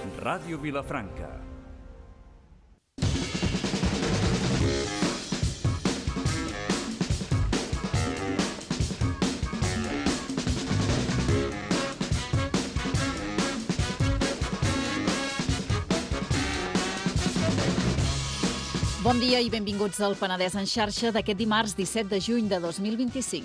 Ràdio Vilafranca. Bon dia i benvinguts al Penedès en xarxa d'aquest dimarts 17 de juny de 2025.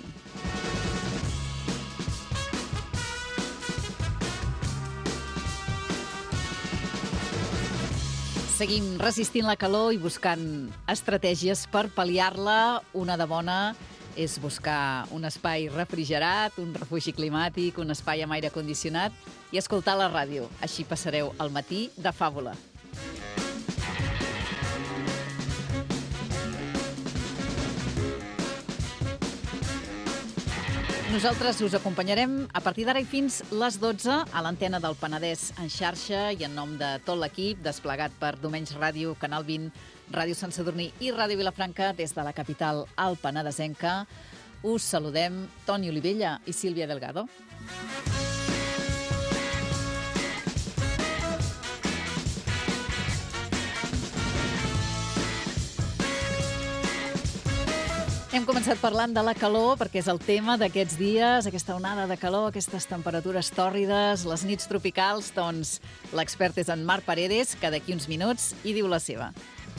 Seguim resistint la calor i buscant estratègies per pal·liar-la. Una de bona és buscar un espai refrigerat, un refugi climàtic, un espai amb aire condicionat i escoltar la ràdio. Així passareu el matí de fàbula. Nosaltres us acompanyarem a partir d'ara i fins les 12 a l'antena del Penedès en xarxa i en nom de tot l'equip desplegat per Domenys Ràdio, Canal 20, Ràdio Sant Sadurní i Ràdio Vilafranca des de la capital al Penedesenca. Us saludem Toni Olivella i Sílvia Delgado. Hem començat parlant de la calor perquè és el tema d'aquests dies, aquesta onada de calor, aquestes temperatures tòrrides, les nits tropicals. Doncs l'expert és en Marc Paredes, que d'aquí uns minuts hi diu la seva.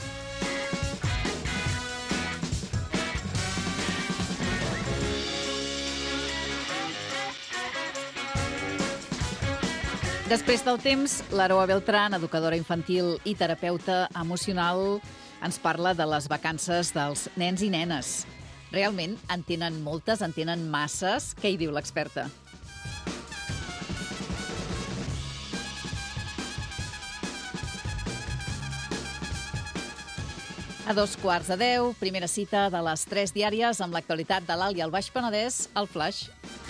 Després del temps, l'Aroa Beltrán, educadora infantil i terapeuta emocional, ens parla de les vacances dels nens i nenes. Realment en tenen moltes, en tenen masses. Què hi diu l'experta? A 9:15, primera cita de les 3 diàries amb l'actualitat de l'Alt i el Baix Penedès, al Flaix.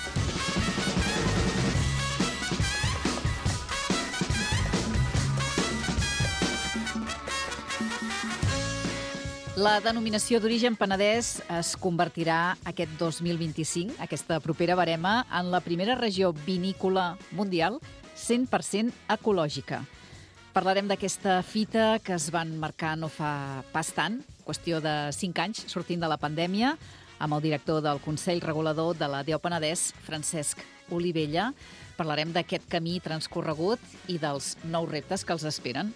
La denominació d'origen penedès es convertirà aquest 2025, aquesta propera barema, en la primera regió vinícola mundial 100% ecològica. Parlarem d'aquesta fita que es van marcar no fa pas tant, qüestió de 5 anys, sortint de la pandèmia, amb el director del Consell Regulador de la DEO Penedès, Francesc Olivella. Parlarem d'aquest camí transcorregut i dels nous reptes que els esperen.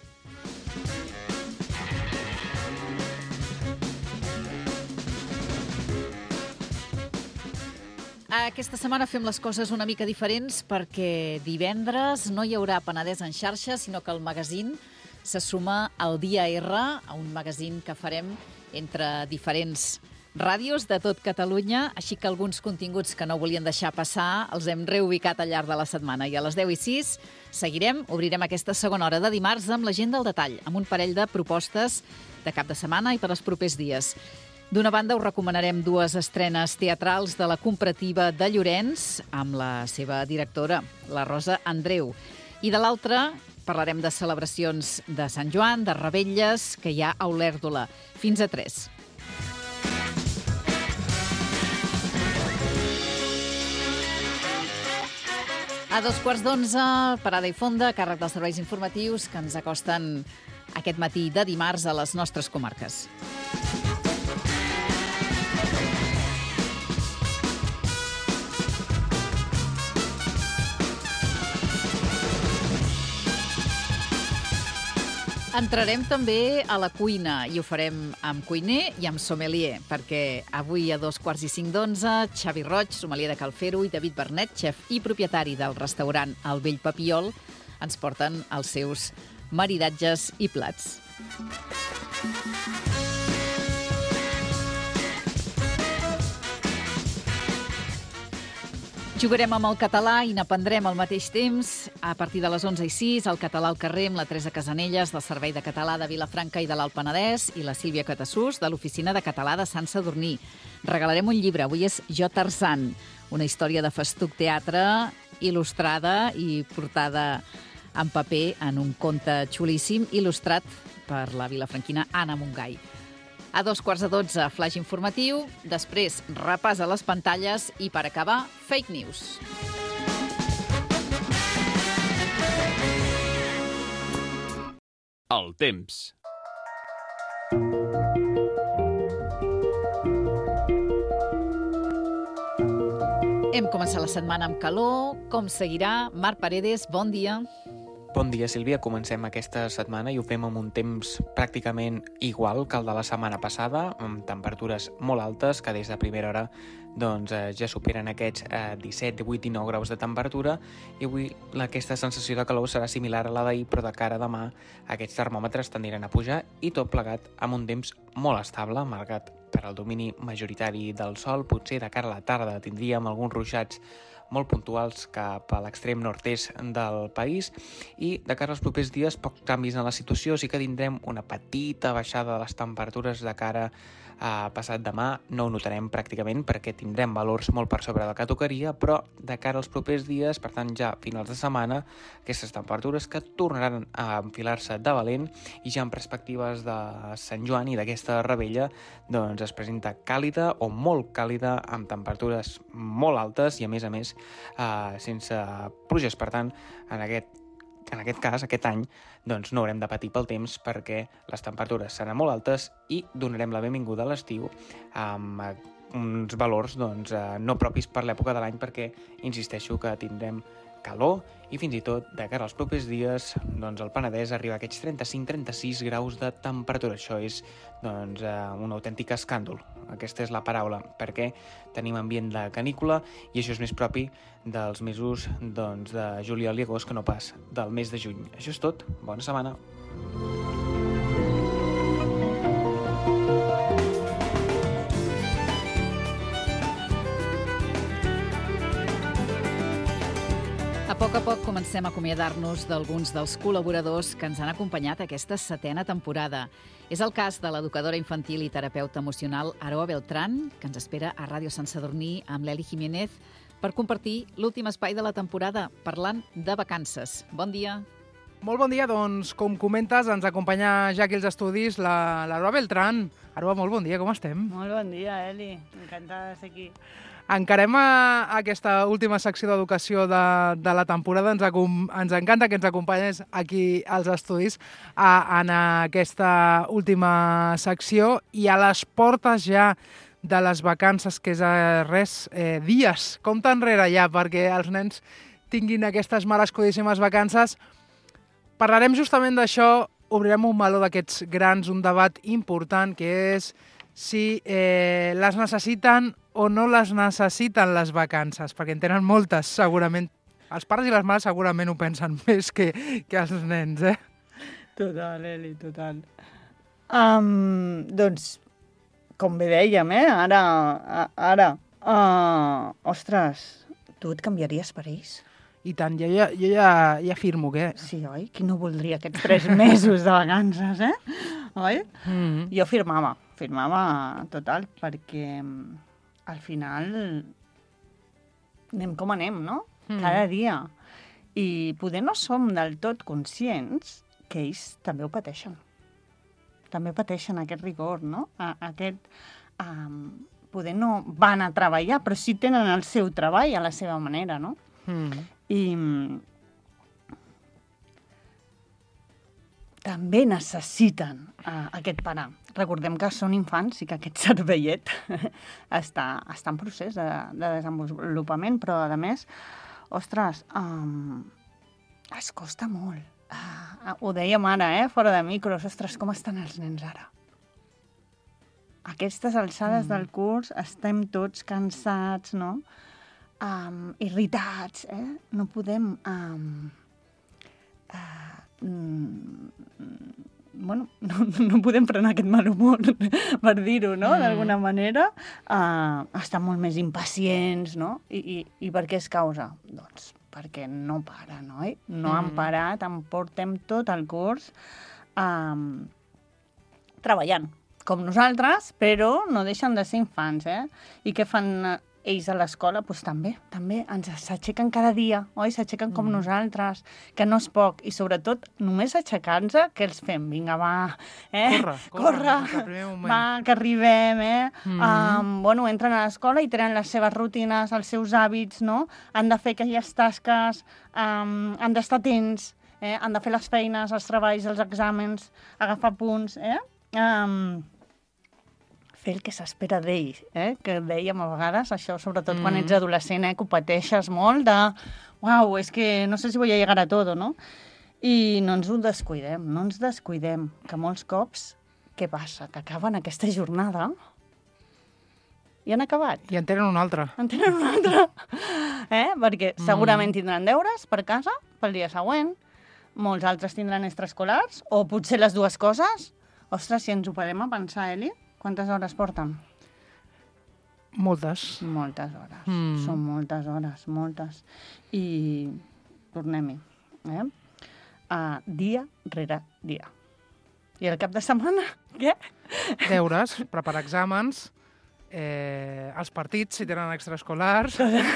Aquesta setmana fem les coses una mica diferents perquè divendres no hi haurà Penedès en xarxa, sinó que el magazín se suma al Dia R, a un magazín que farem entre diferents ràdios de tot Catalunya, així que alguns continguts que no volien deixar passar els hem reubicat al llarg de la setmana. I a les 10:06 seguirem, obrirem aquesta segona hora de dimarts amb l'agenda al detall, amb un parell de propostes de cap de setmana i per als propers dies. D'una banda, us recomanarem 2 estrenes teatrals de la Comparativa de Llorenç amb la seva directora, la Rosa Andreu. I de l'altra, parlarem de celebracions de Sant Joan, de revetlles que hi ha a Olèrdola. Fins a 3. A 2:15, parada i fonda, a càrrec dels serveis informatius que ens acosten aquest matí de dimarts a les nostres comarques. Entrarem també a la cuina i ho farem amb cuiner i amb sommelier, perquè avui a 2:45, Xavi Roig, sommelier de Cal Fer-ho, i David Bernet, xef i propietari del restaurant El Vell Papiol, ens porten els seus maridatges i plats. Jugarem amb el català i n'aprendrem al mateix temps. A partir de les 11:06, el català al carrer amb la Teresa Casanelles, del Servei de Català de Vilafranca i de l'Alt Penedès, i la Sílvia Catassús, de l'Oficina de Català de Sant Sadurní. Regalarem un llibre. Avui és Jo Tarzan, una història de festuc teatre il·lustrada i portada en paper en un conte xulíssim, il·lustrat per la vilafranquina Anna Montgai. A 2:15, flash informatiu, després repàs a les pantalles i, per acabar, fake news. El temps. Hem començat la setmana amb calor. Com seguirà? Marc Paredes, bon dia. Bon dia, Sílvia. Comencem aquesta setmana i ho fem amb un temps pràcticament igual que el de la setmana passada, amb temperatures molt altes que des de primera hora ja superen aquests 17, 18, 19 graus de temperatura, i avui aquesta sensació de calor serà similar a la d'ahir, però de cara a demà aquests termòmetres tendiran a pujar i tot plegat amb un temps molt estable, marcat per al domini majoritari del sol. Potser de cara a la tarda tindríem alguns ruixats molt puntuals cap a l'extrem nord-est del país, i de cara als propers dies pocs canvis en la situació. Sí que tindrem una petita baixada de les temperatures de cara a passat demà. No ho notarem pràcticament perquè tindrem valors molt per sobre del que tocaria, però de cara als propers dies, per tant ja a finals de setmana, aquestes temperatures que tornaran a enfilar-se de valent, i ja en perspectives de Sant Joan i d'aquesta rebella es presenta càlida o molt càlida, amb temperatures molt altes i a més sense pluges. Per tant, en aquest cas, aquest any, no haurem de patir pel temps perquè les temperatures seran molt altes i donarem la benvinguda a l'estiu amb uns valors no propis per l'època de l'any, perquè insisteixo que tindrem calor i fins i tot de cara als propers dies el Penedès arriba a aquests 35-36 graus de temperatura. Això és un autèntic escàndol. Aquesta és la paraula, perquè tenim ambient de canícula i això és més propi dels mesos de juliol i agost que no pas del mes de juny. Això és tot. Bona setmana. A poc comencem a acomiadar-nos d'alguns dels col·laboradors que ens han acompanyat aquesta 7a temporada. És el cas de l'educadora infantil i terapeuta emocional Aroa Beltrán, que ens espera a Ràdio Sant Sadurní amb l'Eli Jiménez per compartir l'últim espai de la temporada, parlant de vacances. Bon dia. Molt bon dia, doncs, com comentes, ens acompanya ja aquí als estudis l'Aroa Beltrán. Aroa, molt bon dia, com estem? Molt bon dia, Eli. Encantada de ser aquí. Encarem aquesta última secció d'educació de la temporada. Ens encanta que ens acompanyes aquí als estudis en aquesta última secció i a les portes ja de les vacances, que és dies. Compte enrere ja perquè els nens tinguin aquestes merescudíssimes vacances. Parlarem justament d'això, obrirem un meló d'aquests grans, un debat important, que és si les necessiten o no les necessiten les vacances, perquè en tenen moltes, segurament. Els pares i les mares segurament ho pensen més que els nens, eh? Total, Eli, total. Doncs, com bé dèiem, ostres, tu et canviaries per ells? I tant, jo ja afirmo que... Sí, oi? Qui no voldria aquests 3 mesos de vacances, Oi? Mm-hmm. Jo firmava total, perquè al final anem com anem, no? Cada dia. I poder no som del tot conscients que ells també ho pateixen. També pateixen aquest rigor, no? Poder no van a treballar, però sí tenen el seu treball a la seva manera, no? I també necessiten aquest parar. Recordem que són infants i que aquest cervellet està en procés de desenvolupament, però, a més, ostres, es costa molt. Ho dèiem ara, fora de micros, ostres, com estan els nens ara? A aquestes alçades del curs estem tots cansats, no? Irritats, no podem... no podem frenar aquest mal humor, per dir-ho, no?, d'alguna manera. Estan molt més impacients, no? I per què es causa? Doncs perquè no paren, oi? No han parat, en portem tot el curs treballant, com nosaltres, però no deixen de ser infants, I què fan ells a l'escola? Doncs també s'aixequen cada dia, oi? S'aixequen com nosaltres, que no és poc. I sobretot, només aixecant-se, què els fem? Vinga, va, corre, va, que arribem, entren a l'escola i tenen les seves rutines, els seus hàbits, no? Han de fer aquelles tasques, han d'estar atents, han de fer les feines, els treballs, els exàmens, agafar punts, fer el que s'espera d'ells, que dèiem a vegades, això, sobretot quan ets adolescent, que ho pateixes molt de, uau, és que no sé si voy a llegar a todo, no? I no ens ho descuidem, que molts cops, què passa? Que acaben aquesta jornada i han acabat. I en tenen una altra. Perquè segurament tindran deures per casa pel dia següent, molts altres tindran extraescolars, o potser les dues coses. Ostres, si ens ho podem a pensar, Eli, quantes hores porten? Moltes. Moltes hores. Són moltes hores, moltes. I tornem-hi. Dia rere dia. I el cap de setmana, què? Deures, preparar exàmens, els partits, si tenen extraescolars.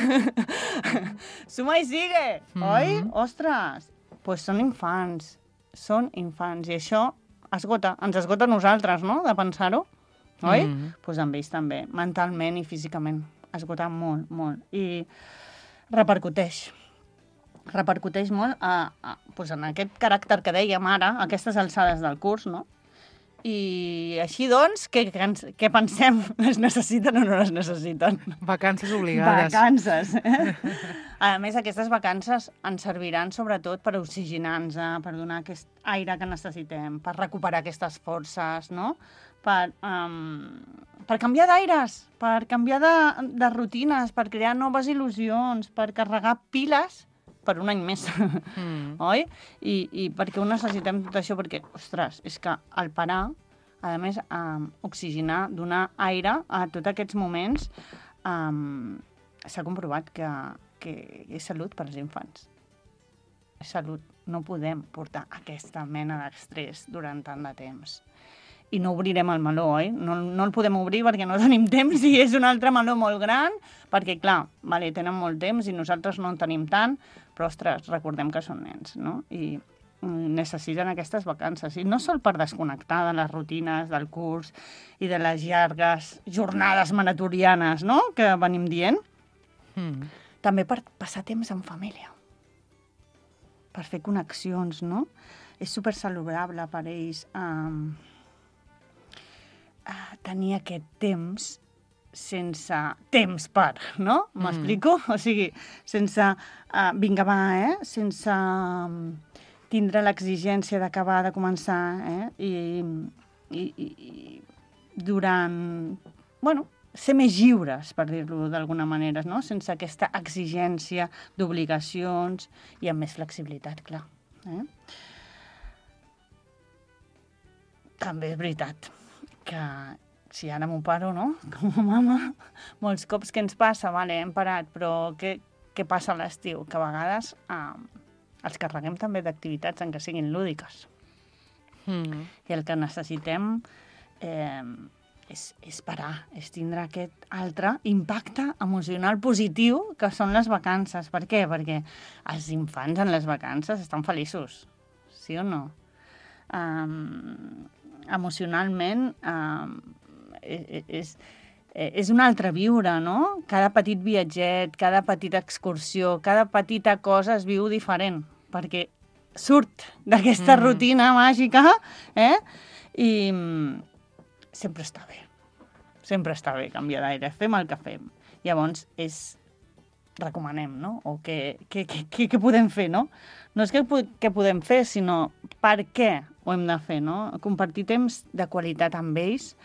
Suma i sigue, oi? Ostres, doncs són infants, i això ens esgota a nosaltres, no?, de pensar-ho, oi? Doncs amb ells també, mentalment i físicament, esgota molt, molt. I repercuteix molt doncs en aquest caràcter que dèiem ara, a aquestes alçades del curs, no? I així, doncs, què pensem? Les necessiten o no les necessiten? Vacances obligades. Vacances. A més, aquestes vacances ens serviran sobretot per oxigenar-nos, per donar aquest aire que necessitem, per recuperar aquestes forces, no? Per canviar d'aires, per canviar de rutines, per crear noves il·lusions, per carregar piles per un any més, oi? I per què ho necessitem tot això? Perquè, ostres, és que el parar, a més, oxigenar, donar aire a tots aquests moments, s'ha comprovat que és salut per als infants. És salut. No podem portar aquesta mena d'estrès durant tant de temps. I no obrirem el meló, oi? No el podem obrir perquè no tenim temps i és un altre meló molt gran, perquè, clar, tenen molt temps i nosaltres no en tenim tant, però, ostres, recordem que són nens, no? I necessiten aquestes vacances. I no sol per desconnectar de les rutines del curs i de les llargues jornades maratorianes, no?, que venim dient. També per passar temps en família, per fer connexions, no? És supersaludable per ells tenir aquest temps sense temps per, no? M'explico? O sigui, sense vinga, va, sense tindre l'exigència d'acabar, de començar, i durant, ser més lliures, per dir-ho d'alguna manera, no? Sense aquesta exigència d'obligacions i amb més flexibilitat, clar. També és veritat que si ara m'ho paro, no?, com a mama, molts cops que ens passa, hem parat, però què passa a l'estiu? Que a vegades els carreguem també d'activitats en què siguin lúdiques. I el que necessitem és parar, és tindre aquest altre impacte emocional positiu que són les vacances. Per què? Perquè els infants en les vacances estan feliços, sí o no? Emocionalment és un altre viure, no? Cada petit viatget, cada petita excursió, cada petita cosa es viu diferent, perquè surt d'aquesta rutina màgica, i sempre està bé canviar d'aire, fem el que fem. Llavors, recomanem, no? O què podem fer, no? No és què podem fer, sinó per què ho hem de fer, no? Compartir temps de qualitat amb ells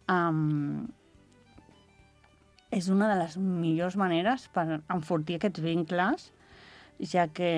és una de les millors maneres per enfortir aquests vincles, ja que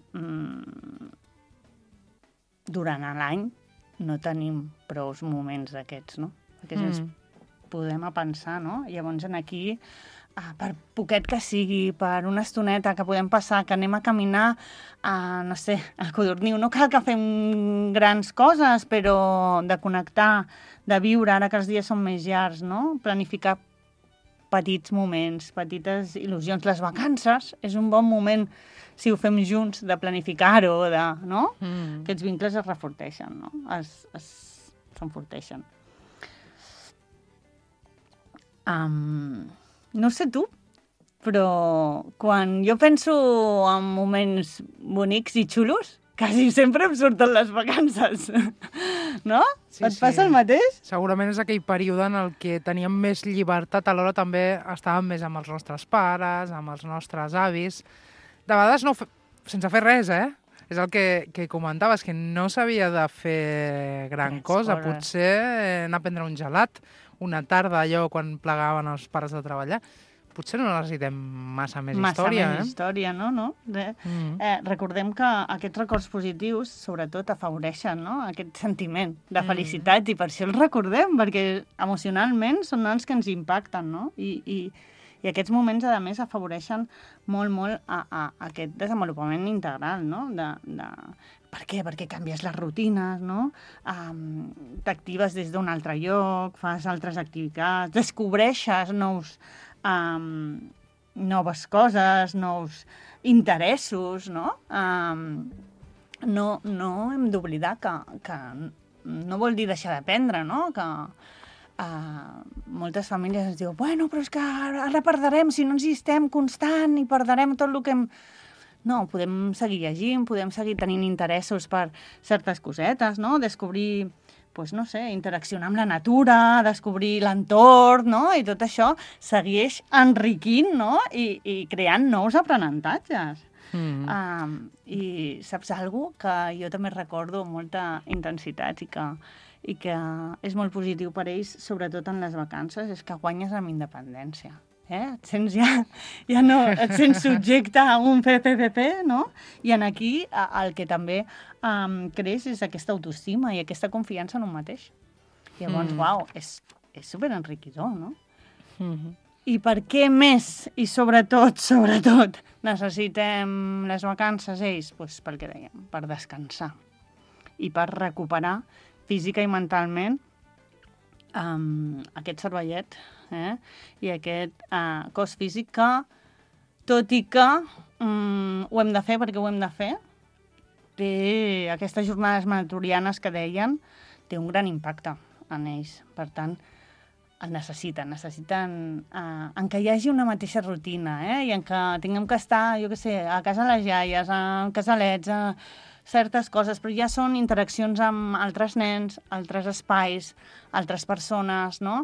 durant l'any no tenim prou moments d'aquests, no? Perquè ens podem pensar, no? Llavors, aquí, per poquet que sigui, per una estoneta que podem passar, que anem a caminar, no sé, al Codorniu, no cal que fem grans coses, però de connectar, de viure, ara que els dies són més llargs, no? Planificar petits moments, petites il·lusions. Les vacances és un bon moment, si ho fem junts, de planificar-ho, no? Aquests vincles es reforteixen, no? S'enforteixen. No sé tu, però quan jo penso en moments bonics i xulos quasi sempre em surten les vacances. No? Sí, Et passa el mateix? Segurament és aquell període en el que teníem més llibertat, alhora també estàvem més amb els nostres pares, amb els nostres avis. De vegades sense fer res, És el que comentaves, que no s'havia de fer gran cosa. Potser anar a prendre un gelat una tarda, allò quan plegaven els pares de treballar. Potser no necessitem massa més història. Massa més història, no? Recordem que aquests records positius, sobretot, afavoreixen, no? Aquest sentiment de felicitat, i per això els recordem, perquè emocionalment són els que ens impacten, no? I aquests moments, a més, afavoreixen molt a aquest desenvolupament integral, no? Per què? Perquè canvies les rutines, no? T'actives des d'un altre lloc, fas altres activitats, descobreixes noves coses, nous interessos, no? No hem d'oblidar que no vol dir deixar d'aprendre, no? Que moltes famílies ens diuen bueno, però és que ara perdrem, si no ens hi estem constant, i perdrem tot el que hem... No, podem seguir llegint, podem seguir tenint interessos per certes cosetes, no? Descobrir, doncs no sé, interaccionar amb la natura, descobrir l'entorn, no? I tot això segueix enriquint, no? I creant nous aprenentatges. I saps alguna cosa que jo també recordo amb molta intensitat i que és molt positiu per ells, sobretot en les vacances, és que guanyes amb independència. Et sents et sents subjecte a un PPP, no? I aquí el que també creix és aquesta autoestima i aquesta confiança en un mateix. Llavors, uau, és superenriquidor, no? I per què més, i sobretot, necessitem les vacances ells? Doncs pel que dèiem, per descansar i per recuperar física i mentalment aquest cervellet i aquest cos físic que, tot i que ho hem de fer perquè ho hem de fer, té aquestes jornades maratonianes que deien, té un gran impacte en ells. Per tant, el necessiten en què hi hagi una mateixa rutina, i en què tinguem que estar, jo què sé, a casa les iaies, a casalets, certes coses, però ja són interaccions amb altres nens, altres espais, altres persones, no?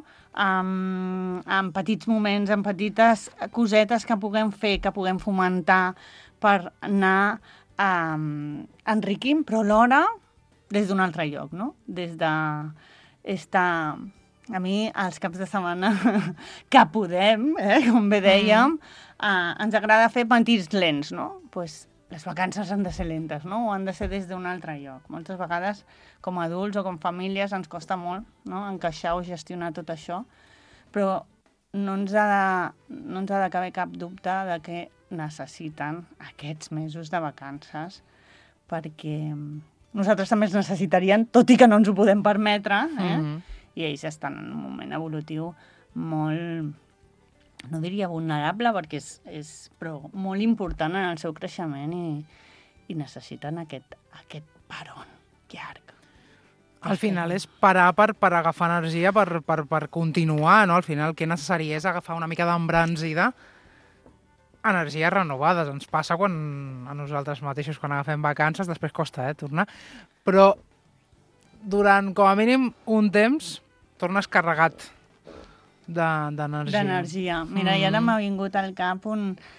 En petits moments, en petites cosetes que puguem fer, que puguem fomentar per anar enriquint, però alhora des d'un altre lloc, no? Des de estar... A mi, els caps de setmana que podem, com bé dèiem, ens agrada fer petits lents, no? Doncs les vacances han de ser lentes, no? O han de ser des d'un altre lloc. Moltes vegades, com a adults o com famílies, ens costa molt, no? Encaixar o gestionar tot això, però no ens ha de caber cap dubte de que necessiten aquests mesos de vacances, perquè nosaltres també els necessitarien, tot i que no ens ho podem permetre, i ells estan en un moment evolutiu molt... no diria vulnerable, perquè és però molt important en el seu creixement i necessiten aquest paron llarg. Al final és parar per agafar energia, per continuar, no? Al final el que necessari és agafar una mica d'embranzida, energies renovades. Ens passa quan a nosaltres mateixos, quan agafem vacances, després costa tornar, però durant com a mínim un temps tornes carregat d'energia. D'energia. Mira, i ara m'ha vingut al cap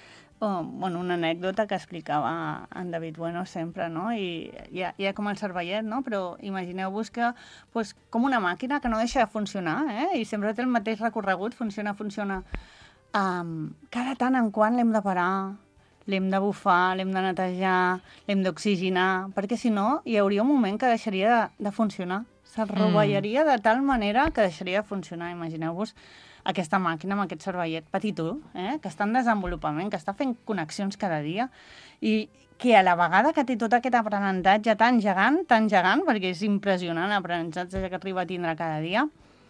una anècdota que explicava en David Bueno sempre, no? I ja com el cervellet, no? Però imagineu-vos que, com una màquina que no deixa de funcionar, i sempre té el mateix recorregut, funciona. Cada tant en quant l'hem de parar, l'hem de bufar, l'hem de netejar, l'hem d'oxigenar, perquè si no hi hauria un moment que deixaria de funcionar. Se'l rovellaria de tal manera que deixaria de funcionar. Imagineu-vos aquesta màquina amb aquest cervellet petitó, que està en desenvolupament, que està fent connexions cada dia i que a la vegada que té tot aquest aprenentatge tan gegant, perquè és impressionant l'aprenentatge que arriba a tindre cada dia,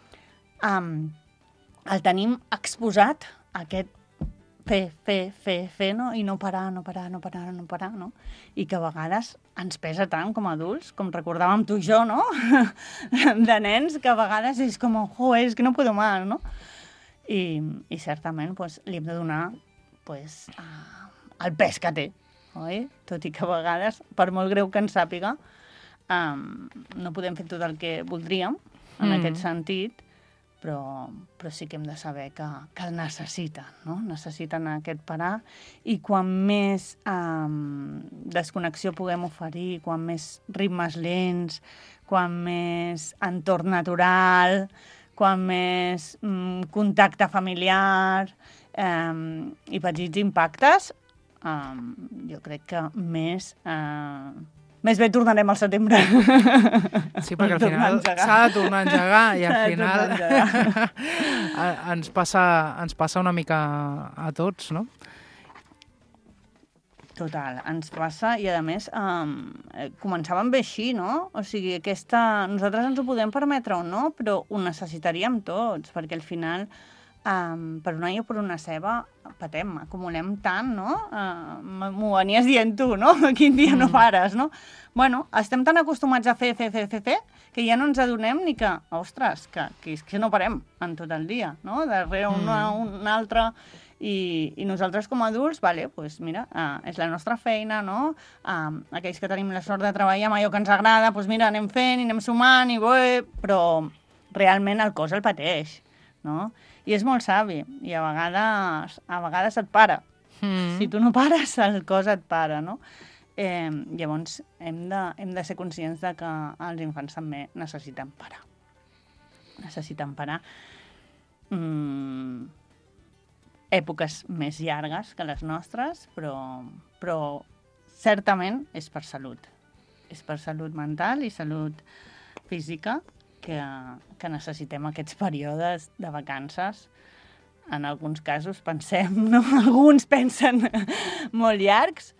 el tenim exposat a aquest fer, no? I no parar, no? I que a vegades ens pesa tant com a adults, com recordàvem tu i jo, no? De nens, que a vegades és com, és que no puedo más, no? I certament li hem de donar el pes que té, oi? Tot i que a vegades, per molt greu que ens sàpiga, no podem fer tot el que voldríem en aquest sentit, però sí que hem de saber que el necessiten, no? Necessiten aquest parar, i quan més desconnexió puguem oferir, quan més ritmes lents, quan més entorn natural, quan més contacte familiar i petits impactes, jo crec que més bé tornarem al setembre. Sí, perquè al final s'ha de tornar a engegar i al final ens passa una mica a tots, no? Total, ens passa, i a més començàvem bé així, no? O sigui, nosaltres ens ho podem permetre o no, però ho necessitaríem tots, perquè al final per una i o per una ceba patem, acumulem tant, no? M'ho anies dient tu, no? Quin dia no pares, no? Bueno, estem tan acostumats a fer, que ja no ens adonem ni que, ostres, que no parem en tot el dia, no? Darrere un altre, i nosaltres com a adults, vale, pues mira, és la nostra feina, no? Aquells que tenim la sort de treballar amb allò que ens agrada, pues mira, anem fent i anem sumant, però realment el cos el pateix, no? I és molt savi, i a vegades et para. Si tu no pares, el cos et para, no? Llavors, hem de ser conscients de que els infants també necessiten parar. Necessiten parar. Èpoques més llargues que les nostres, però certament és per salut. És per salut mental i salut física, que necessitem aquests períodes de vacances. En alguns casos pensem, no? Alguns pensen molt llargs,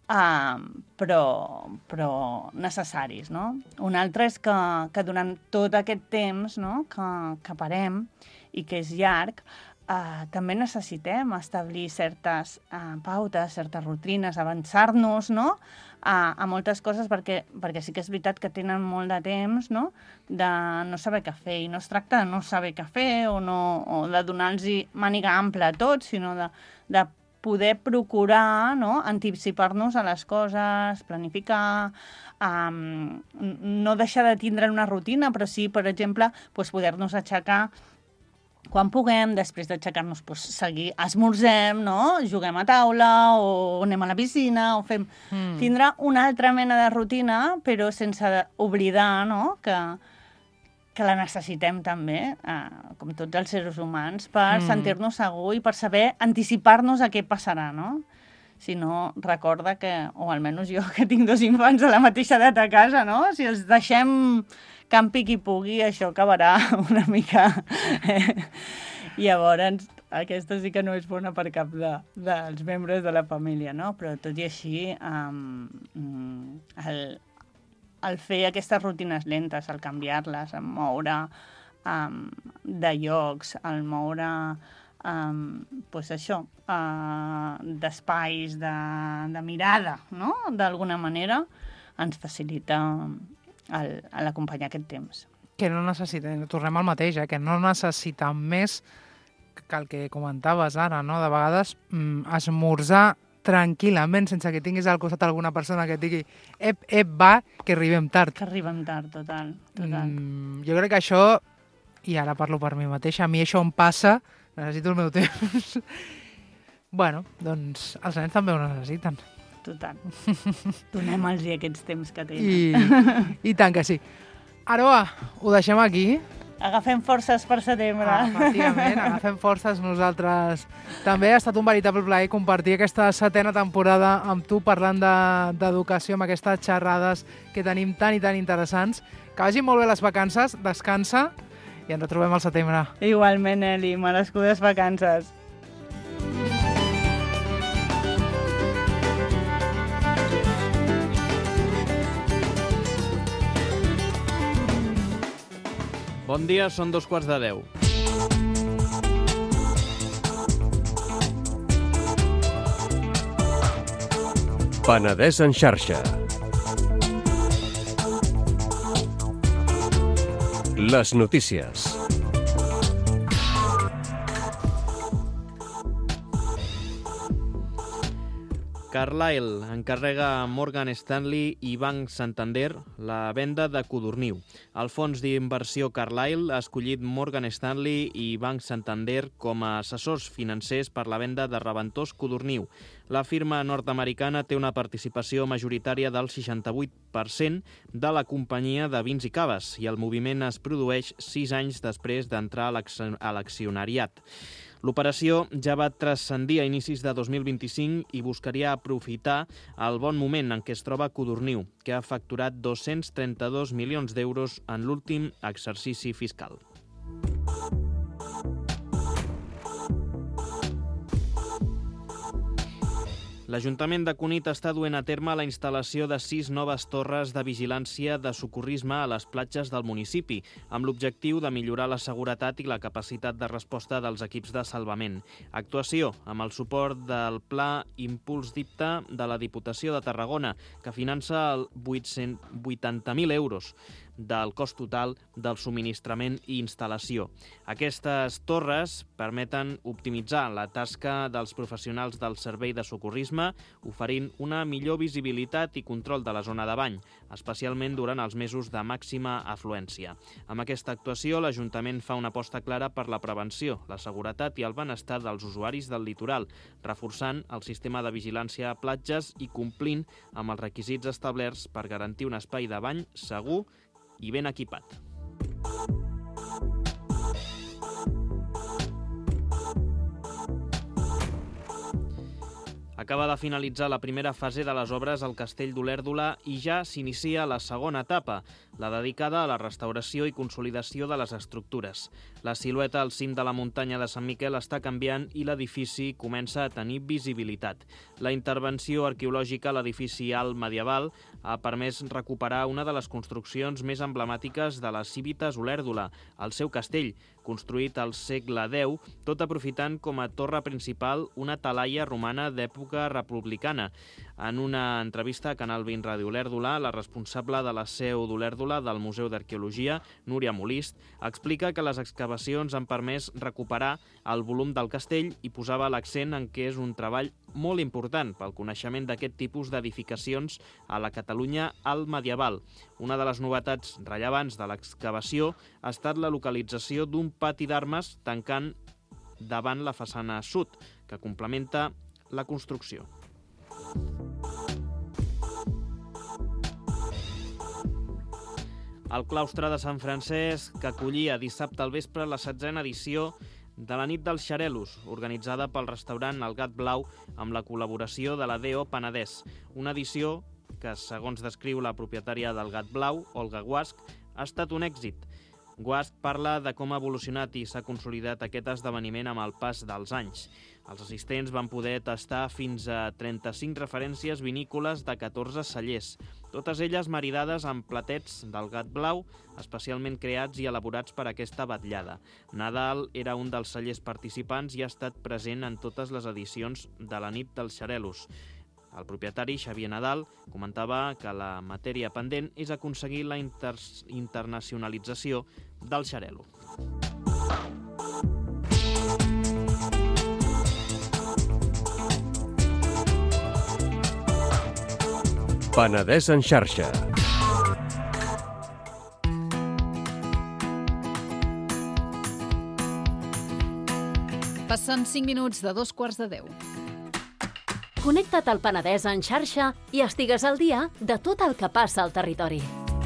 però necessaris, no? Un altre és que durant tot aquest temps, no? que parem i que és llarg, també necessitem establir certes pautes, certes rutines, avançar-nos, no? A moltes coses, perquè sí que és veritat que tenen molt de temps, no? De no saber què fer, i no es tracta de no saber què fer o de donar-los màniga ampla a tot, sinó de poder procurar, no? Anticipar-nos a les coses, planificar, no deixar de tindre una rutina, però sí, per exemple, poder-nos aixecar quan puguem, després d'aixecar-nos, seguir, esmorzem, no? Juguem a taula, o anem a la piscina, o fem... Tindre una altra mena de rutina, però sense oblidar, no? Que la necessitem també, com tots els seres humans, per sentir-nos segur i per saber anticipar-nos a què passarà, no? Si no, recorda que, o almenys jo, que tinc 2 infants de la mateixa edat a casa, no? Si els deixem campi qui pugui, això acabarà una mica. Llavors, aquesta sí que no és bona per cap dels membres de la família, no? Però tot i així, el fer aquestes rutines lentes, el canviar-les, el moure de llocs, el moure d'espais, de mirada, no? D'alguna manera, ens facilita l'acompanyar aquest temps. Que no necessitem, tornem al mateix, que no necessitem més que el que comentaves ara, no? De vegades esmorzar tranquil·lament, sense que tinguis al costat alguna persona que et digui va, que arribem tard. Que arribem tard, total. Jo crec que això, i ara parlo per mi mateixa, a mi això em passa, necessito el meu temps. Bueno, doncs els nens també ho necessiten. Total. Donem-los aquests temps que tenen. I tant que sí. Aroa, ho deixem aquí. Agafem forces per setembre. Efectivament, agafem forces nosaltres. També ha estat un veritable plaer compartir aquesta 7ª temporada amb tu, parlant d'educació, amb aquestes xerrades que tenim tan i tan interessants. Que vagin molt bé les vacances, descansa i ens retrobem al setembre. Igualment, Eli, merescudes vacances. Bon dia, són 2:45. Penedès en xarxa. Les notícies. Carlyle encarrega a Morgan Stanley i Banc Santander la venda de codorniu. El fons d'inversió Carlyle ha escollit Morgan Stanley i Banc Santander com a assessors financers per la venda de reventós codorniu. La firma nord-americana té una participació majoritària del 68% de la companyia de vins i caves i el moviment es produeix 6 anys després d'entrar a l'accionariat. L'operació ja va transcendir a inicis de 2025 i buscaria aprofitar el bon moment en què es troba Codorniu, que ha facturat 232 milions d'euros en l'últim exercici fiscal. L'Ajuntament de Cunit està duent a terme la instal·lació de 6 noves torres de vigilància de socorrisme a les platges del municipi, amb l'objectiu de millorar la seguretat i la capacitat de resposta dels equips de salvament. Actuació amb el suport del Pla Impuls Dipte de la Diputació de Tarragona, que finança 880.000 euros del cost total del subministrament i instal·lació. Aquestes torres permeten optimitzar la tasca dels professionals del servei de socorrisme, oferint una millor visibilitat i control de la zona de bany, especialment durant els mesos de màxima afluència. Amb aquesta actuació, l'Ajuntament fa una aposta clara per la prevenció, la seguretat i el benestar dels usuaris del litoral, reforçant el sistema de vigilància a platges i complint amb els requisits establerts per garantir un espai de bany segur i ben equipat. Acaba de finalitzar la primera fase de les obres al Castell d'Olèrdola i ja s'inicia la segona etapa, la dedicada a la restauració i consolidació de les estructures. La silueta al cim de la muntanya de Sant Miquel està canviant i l'edifici comença a tenir visibilitat. La intervenció arqueològica a l'edifici alt medieval ha permès recuperar una de les construccions més emblemàtiques de les Cívites Olèrdola, el seu castell, construït al segle X, tot aprofitant com a torre principal una talaia romana d'època republicana. En una entrevista a Canal 20 Ràdio Olèrdola, la responsable de la seu d'Olèrdola del Museu d'Arqueologia, Núria Molist, explica que les excavacions han permès recuperar el volum del castell i posava l'accent en què és un treball molt important pel coneixement d'aquest tipus d'edificacions a la Catalunya alt medieval. Una de les novetats rellevants de l'excavació ha estat la localització d'un pati d'armes tancant davant la façana sud, que complementa la construcció. El claustre de Sant Francesc, que acollia dissabte al vespre la 16a edició de la nit dels xarelos, organitzada pel restaurant El Gat Blau amb la col·laboració de la DO Penedès. Una edició que, segons descriu la propietària del Gat Blau, Olga Guasch, ha estat un èxit. Guasch parla de com ha evolucionat i s'ha consolidat aquest esdeveniment amb el pas dels anys. Els assistents van poder tastar fins a 35 referències vinícoles de 14 cellers, totes elles maridades amb platets del Gat Blau, especialment creats i elaborats per aquesta vetllada. Nadal era un dels cellers participants i ha estat present en totes les edicions de la nit dels xarelos. El propietari, Xavier Nadal, comentava que la matèria pendent és aconseguir la internacionalització del xarelo. Penedès en xarxa. Passen 5 minuts de 2:15. Connecta't al Penedès en xarxa i estigues al dia de tot el que passa al territori.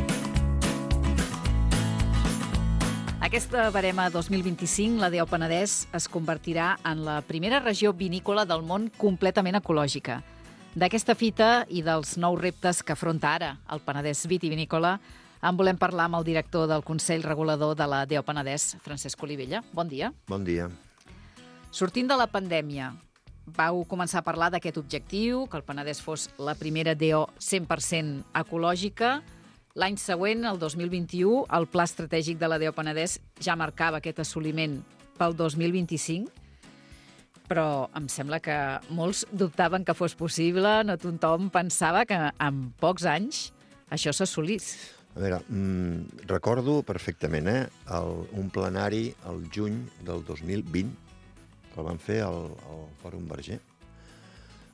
Aquesta barema 2025, la DO Penedès, es convertirà en la primera regió vinícola del món completament ecològica. D'aquesta fita i dels nous reptes que afronta ara el Penedès vitivinícola, en volem parlar amb el director del Consell Regulador de la DO Penedès, Francesc Olivella. Bon dia. Bon dia. Sortint de la pandèmia, vau començar a parlar d'aquest objectiu, que el Penedès fos la primera DO 100% ecològica. L'any següent, el 2021, el Pla Estratègic de la DO Penedès ja marcava aquest assoliment pel 2025, però em sembla que molts dubtaven que fos possible, no tothom pensava que en pocs anys això s'assolís. A veure, recordo perfectament un plenari al juny del 2020, que el van fer al Fòrum Verger,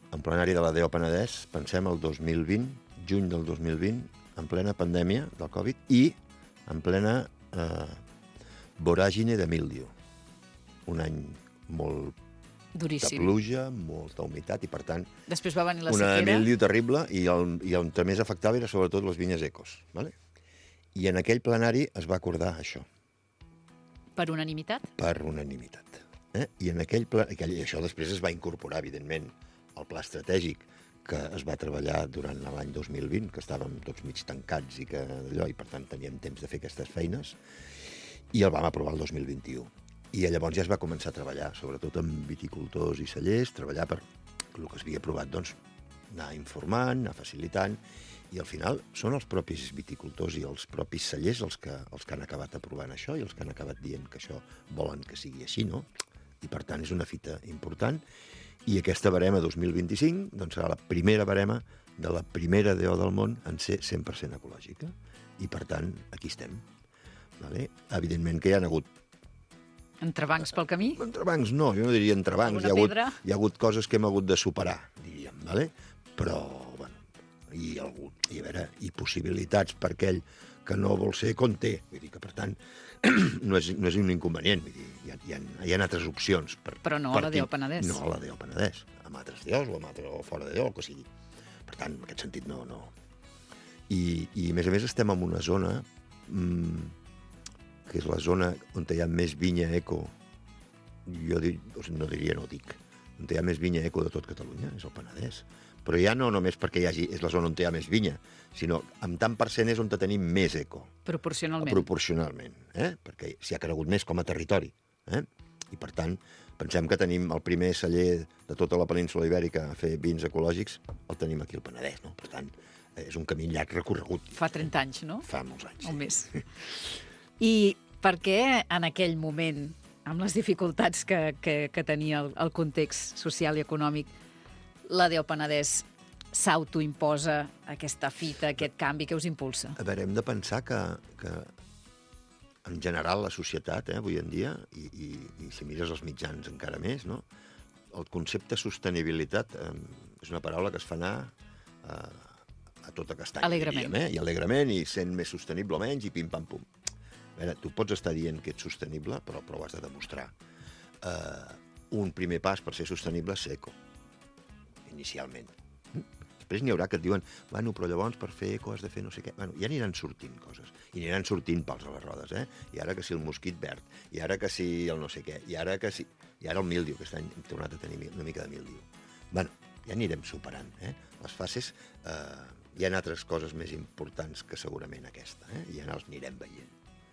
en plenari de la DO Penedès, pensem el 2020, juny del 2020, en plena pandèmia del Covid i en plena voràgine de míldiu. Un any molt Duríssim. de pluja, molta humitat i, per tant, Després va venir la una sequera. míldiu terrible i on més afectava era sobretot les vinyes ecos. Vale? I en aquell plenari es va acordar això, Per unanimitat? per unanimitat. I en i això després es va incorporar, evidentment, al pla estratègic que es va treballar durant l'any 2020, que estàvem tots mig tancats i per tant teníem temps de fer aquestes feines, i el vam aprovar el 2021. I llavors ja es va començar a treballar, sobretot amb viticultors i cellers, treballar per el que s'havia aprovat, doncs, anar informant, anar facilitant, i al final són els propis viticultors i els propis cellers els que han acabat aprovant això i els que han acabat dient que això volen que sigui així, no? I per tant és una fita important, i aquesta barema 2025 doncs, serà la primera barema de la primera DO del món en ser 100% ecològica, i per tant aquí estem. Vale? Evidentment que hi ha hagut Entrebancs pel camí? entrebancs, no, jo no diria entrebancs. Alguna pedra? Hi ha hagut coses que hem hagut de superar, diríem, vale? Però, bueno, i possibilitats per aquell que no vol ser com té. Vull dir que, per tant, no és un inconvenient. Vull dir, hi ha altres opcions. Però no a la DO Penedès. No a la DO Penedès, amb altres DOs o fora de DO, el que sigui. Per tant, en aquest sentit, no. I a més, estem en una zona que és la zona on hi ha més vinya eco, no dic, on hi ha més vinya eco de tot Catalunya, és el Penedès. Però ja no només perquè és la zona on hi ha més vinya, sinó amb tant % és on tenim més eco. Proporcionalment. Proporcionalment, perquè s'hi ha cregut més com a territori. I, per tant, pensem que tenim el primer celler de tota la península ibèrica a fer vins ecològics, el tenim aquí al Penedès, no? Per tant, és un camí llarg recorregut. Fa 30 anys, no? Fa molts anys. O més. I per què en aquell moment, amb les dificultats que tenia el context social i econòmic, la DO Penedès s'autoimposa aquesta fita, aquest canvi que us impulsa? A veure, hem de pensar que en general la societat, avui en dia, i si mires els mitjans encara més, no? El concepte sostenibilitat és una paraula que es fa anar a tota castanya. Alegrement. Diríem, i alegrement, i sent més sostenible o menys, i pim-pam-pum. A veure, tu pots estar dient que ets sostenible, però ho has de demostrar. Un primer pas per ser sostenible és ser eco, inicialment. Després n'hi haurà que et diuen, bueno, però llavors per fer eco has de fer no sé què. Bueno, ja aniran sortint coses, i aniran sortint pals a les rodes, I ara que si el mosquit verd, i ara que si el no sé què, i ara el míldiu, que aquest any hem tornat a tenir una mica de míldiu. Bueno, ja anirem superant, Les fases, hi ha altres coses més importants que segurament aquesta, i ja els anirem veient.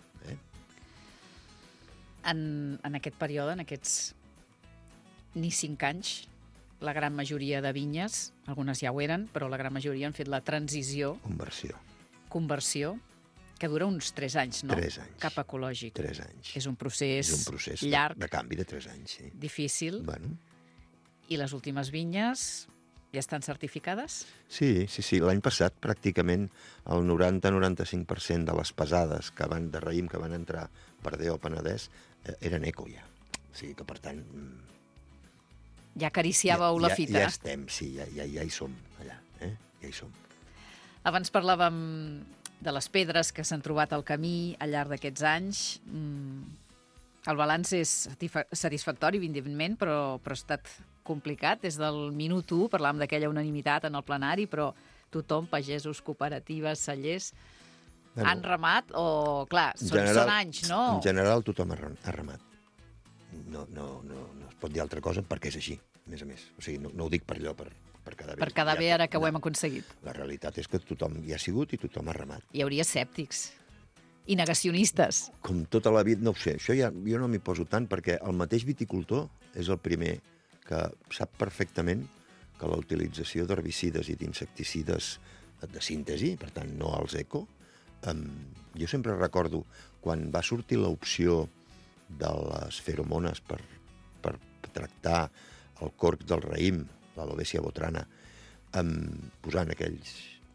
En aquest període, en aquests ni 5 anys, la gran majoria de vinyes, algunes ja ho eren, però la gran majoria han fet la transició, conversió, que dura uns 3 anys, no? 3 anys. Cap ecològic. 3 anys. És un procés llarg, de canvi de 3 anys, sí. Difícil. Bueno. I les últimes vinyes ja estan certificades? Sí. L'any passat, pràcticament, el 90-95% de les pesades de raïm que van entrar per DO Penedès eren eco, ja. O sigui que, per tant... Ja acariciàveu la fita. Ja estem, sí, ja hi som, allà. Ja hi som. Abans parlàvem de les pedres que s'han trobat al camí al llarg d'aquests anys. El balanç és satisfactori, evidentment, però ha estat complicat. Des del minut 1 parlàvem d'aquella unanimitat en el plenari, però tothom, pagesos, cooperatives, cellers, han remat o, clar, són anys, no? En general tothom ha remat. No es pot dir altra cosa perquè és així, a més. O sigui, no ho dic per allò, per quedar bé. Per quedar bé ara que ho hem aconseguit. La realitat és que tothom hi ha sigut i tothom ha remat. Hi hauria escèptics i negacionistes. Com tota la vida, no ho sé, això jo no m'hi poso tant perquè el mateix viticultor és el primer que sap perfectament que la utilització d'herbicides i d'insecticides de síntesi, per tant no els eco, jo sempre recordo quan va sortir l'opció de les feromones per tractar el corc del raïm, l'Alobesia botrana, posant aquells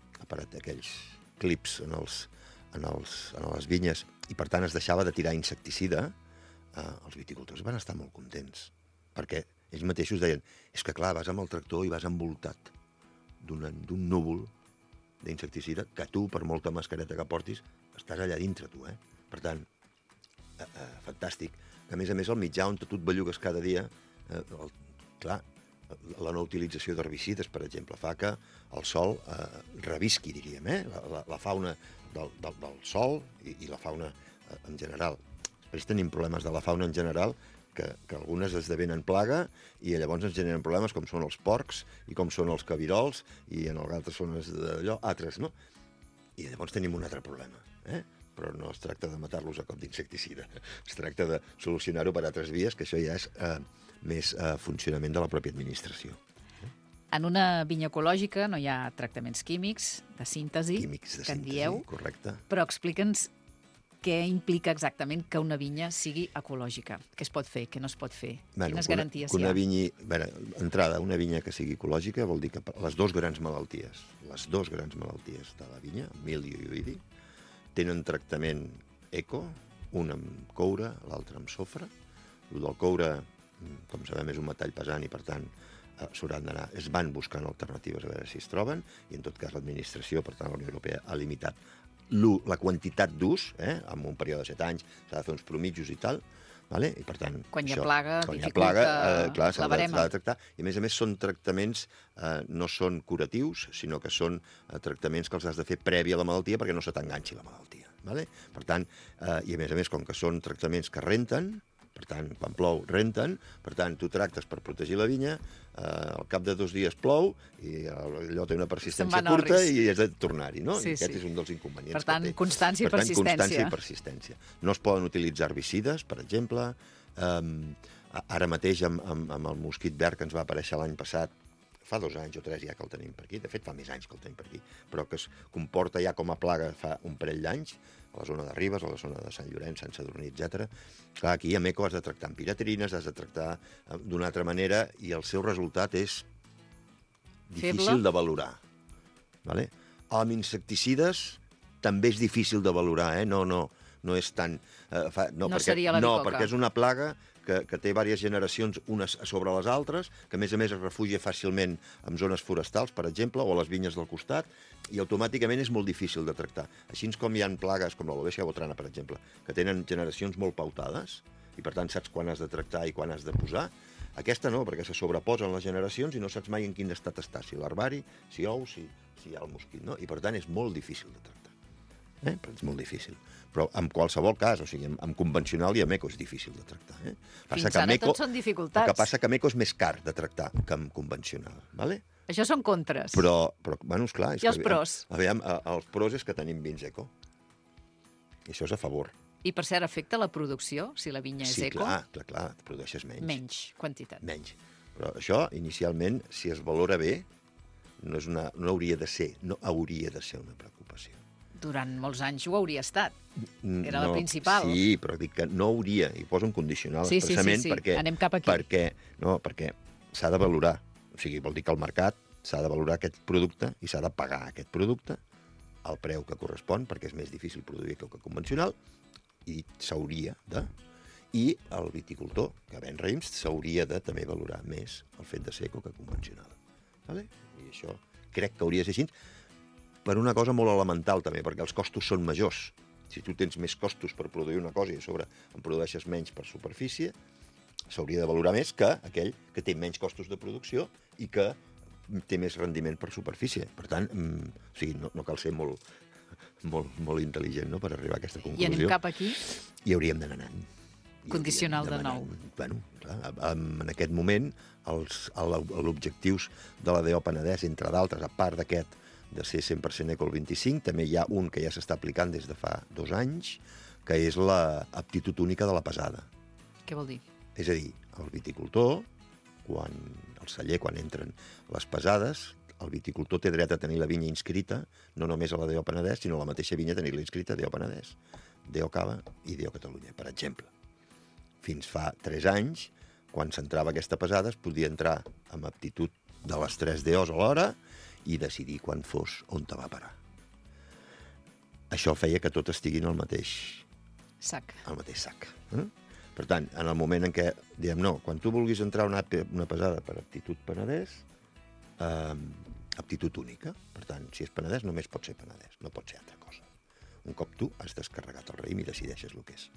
clips en les vinyes, i per tant es deixava de tirar insecticida, els viticultors van estar molt contents, perquè ells mateixos deien, és que clar, vas amb el tractor i vas envoltat d'un núvol d'insecticida que tu, per molta mascareta que portis, estàs allà dintre, tu, eh? Per tant, fantàstic. A més, el mitjà on tu et bellugues cada dia, clar, la no utilització d'herbicides, per exemple, fa que el sol revisqui, diríem, la fauna del sol i la fauna en general. Després tenim problemes de la fauna en general que algunes esdevenen plaga i llavors ens generen problemes com són els porcs i com són els cabirols i en altres zones d'allò, altres, no? I llavors tenim un altre problema, però no es tracta de matar-los a cop d'insecticida, es tracta de solucionar-ho per altres vies, que això ja és més funcionament de la pròpia administració. En una vinya ecològica no hi ha tractaments químics, de síntesi, Químics de que en síntesi, dieu, correcte. però explica'ns què implica exactament que una vinya sigui ecològica. Què es pot fer, què no es pot fer? Quines garanties hi ha? Una vinya que sigui ecològica vol dir que les dues grans malalties de la vinya, míldiu i oïdi, tenen tractament eco, un amb coure, l'altre amb sofre. El del coure, com sabem, és un metall pesant i, per tant, es van buscant alternatives a veure si es troben, i en tot cas l'administració, per tant, la Unió Europea ha limitat la quantitat d'ús, en un període de 7 anys, s'ha de fer uns promitjos i tal, i per tant... Quan hi ha plaga, clar, s'ha la barema. de tractar. I a més són tractaments, no són curatius, sinó que són tractaments que els has de fer prèvia a la malaltia perquè no se t'enganxi la malaltia. Per tant, i a més, com que són tractaments que renten, per tant, quan plou, renten, per tant, tu tractes per protegir la vinya, al cap de 2 dies plou, i allò té una persistència curta i has de tornar-hi, no? Sí, I aquest és un dels inconvenients per tant, que té. constància i persistència. Constància i persistència. No es poden utilitzar herbicides, per exemple. Ara mateix, amb el mosquit verd que ens va aparèixer l'any passat, fa 2 anys o 3 ja que el tenim per aquí, de fet fa més anys que el tenim per aquí, però que es comporta ja com a plaga fa un parell d'anys, a la zona de Ribes, a la zona de Sant Llorenç, Sant Sadurní, etc. Clar, aquí a Meco has de tractar amb piratrines, has de tractar d'una altra manera, i el seu resultat és difícil de valorar. Amb insecticides també és difícil de valorar, no és tan... No seria la bicoca. No, perquè és una plaga que té diverses generacions unes sobre les altres, que a més es refugia fàcilment en zones forestals, per exemple, o a les vinyes del costat, i automàticament és molt difícil de tractar. Així com hi ha plagues, com la lobècia botrana, per exemple, que tenen generacions molt pautades, i per tant saps quan has de tractar i quan has de posar, aquesta no, perquè se sobreposen les generacions i no saps mai en quin estat està, si l'herbari, si ous, si hi ha el mosquit, no? I per tant és molt difícil de tractar. Però és molt difícil. Però en qualsevol cas, o sigui, amb convencional i amb eco és difícil de tractar. Fins ara tot són dificultats. El que passa que amb eco és més car de tractar que amb convencional, ¿vale? Això són contres. Però bueno, esclar... I els pros? Aviam, els pros és que tenim vins eco. I això és a favor. I, per cert, afecta la producció, si la vinya és eco? Sí, clar, produeixes menys. Menys quantitat. Menys. Però això, inicialment, si es valora bé, no hauria de ser una preocupació. Durant molts anys ho hauria estat. Era la principal. Sí, però dic que no hauria, i poso un condicional expressament perquè... Anem cap aquí. Perquè s'ha de valorar. O sigui, vol dir que al mercat s'ha de valorar aquest producte i s'ha de pagar aquest producte al preu que correspon, perquè és més difícil produir que convencional, i s'hauria de... I el viticultor, que ven raïms, s'hauria de també valorar més el fet de ser eco que convencional. I això crec que hauria de ser així, per una cosa molt elemental també, perquè els costos són majors. Si tu tens més costos per produir una cosa i a sobre en produeixes menys per superfície, s'hauria de valorar més que aquell que té menys costos de producció i que té més rendiment per superfície. Per tant, no cal ser molt intel·ligent per arribar a aquesta conclusió. I anem cap aquí? I hauríem d'anar anant. Condicional de nou. Bueno, clar, en aquest moment, els objectius de la DO Penedès, entre d'altres, a part d'aquest de ser 100% eco el 25, també hi ha un que ja s'està aplicant des de fa 2 anys, que és l'aptitud única de la pesada. Què vol dir? És a dir, el viticultor, al celler, quan entren les pesades, el viticultor té dret a tenir la vinya inscrita, no només a la DO Penedès, sinó a la mateixa vinya tenir-la inscrita a DO Penedès, DO Cava i DO Catalunya, per exemple. Fins fa 3 anys, quan s'entrava aquesta pesada, es podia entrar amb aptitud de les 3 DOs alhora i decidir quan fos on te va parar. Això feia que tot estiguin al mateix sac. Per tant, en el moment en què diem no, quan tu vulguis entrar a una pesada per aptitud Penedès, aptitud única. Per tant, si és Penedès, només pot ser Penedès, no pot ser altra cosa. Un cop tu has descarregat el raïm i decideixes el que és.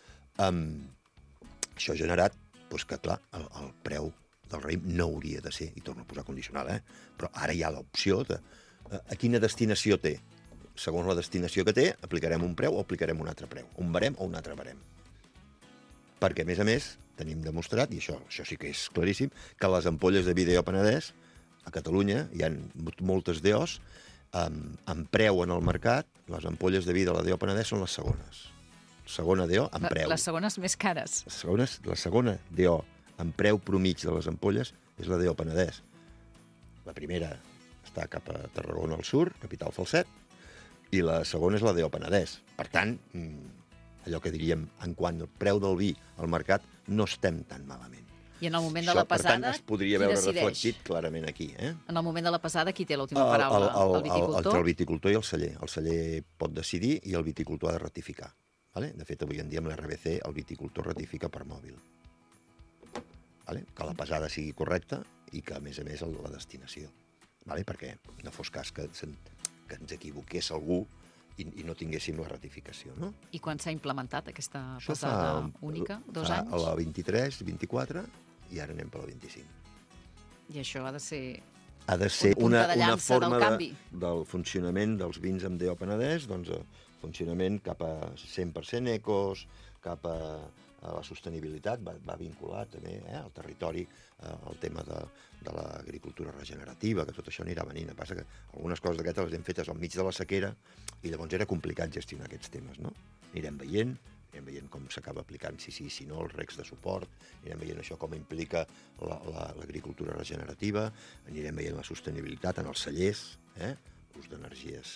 Això ha generat que, clar, el preu del raïm no hauria de ser, i torno a posar condicional, però ara hi ha l'opció de a quina destinació té. Segons la destinació que té, aplicarem un preu o aplicarem un altre preu, un barem o un altre barem. Perquè, a més, tenim demostrat, i això sí que és claríssim, que les ampolles de vi DO Penedès, a Catalunya, hi ha moltes DOs, amb preu en el mercat, les ampolles de vi de la DO Penedès són les segones. Segona DO amb preu. Les segones més cares. La segona DO amb preu promig de les ampolles és la DO Penedès. La primera està cap a Tarragona al sur, capital Falset, i la segona és la DO Penedès. Per tant, allò que diríem, en quant al preu del vi al mercat, no estem tan malament. I en el moment de la pesada, per tant, es podria veure reflectit clarament aquí. En el moment de la pesada, qui té l'última paraula? El viticultor? Entre el viticultor i el celler. El celler pot decidir i el viticultor ha de ratificar. De fet, avui en dia amb l'RBC el viticultor ratifica per mòbil. Que la pesada sigui correcta i que, a més, la destinació. Perquè no fos cas que ens equivoqués algú i no tinguéssim la ratificació. No? I quan s'ha implementat aquesta pesada única? 2 anys? A la 23, 24, i ara anem per la 25. I això ha de ser... Ha de ser una forma del funcionament dels vins amb DO Penedès, doncs funcionament cap a 100% ecos, cap a la sostenibilitat, va vinculat també al territori, el tema de l'agricultura regenerativa, que tot això anirà venint. Passa que algunes coses d'aquestes les hem fetes al mig de la sequera i llavors era complicat gestionar aquests temes, no? Anirem veient com s'acaba aplicant, si no, els recs de suport, anirem veient això com implica l'agricultura regenerativa, anirem veient la sostenibilitat en els cellers, l'ús d'energies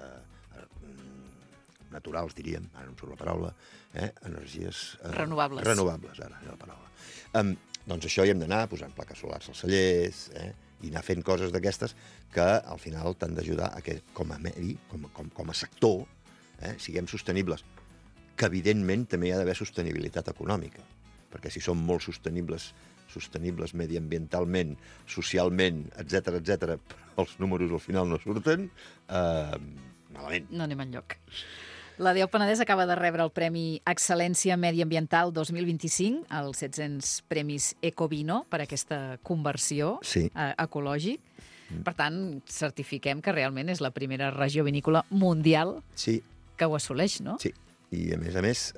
naturals, diríem, ara no em surt la paraula, energies... Renovables. Renovables, ara és la paraula. Doncs això hi hem d'anar posant plaques solars als cellers, i anar fent coses d'aquestes que al final t'han d'ajudar a que com a medi, com a sector, siguem sostenibles. Que evidentment també hi ha d'haver sostenibilitat econòmica, perquè si som molt sostenibles mediambientalment, socialment, etc, però els números al final no surten, malament. No anem enlloc. La DO Penedès acaba de rebre el Premi Excel·lència Mediambiental 2025, els 700 Premis Ecovino per aquesta conversió ecològic. Per tant, certifiquem que realment és la primera regió vinícola mundial que ho assoleix, no? Sí, i a més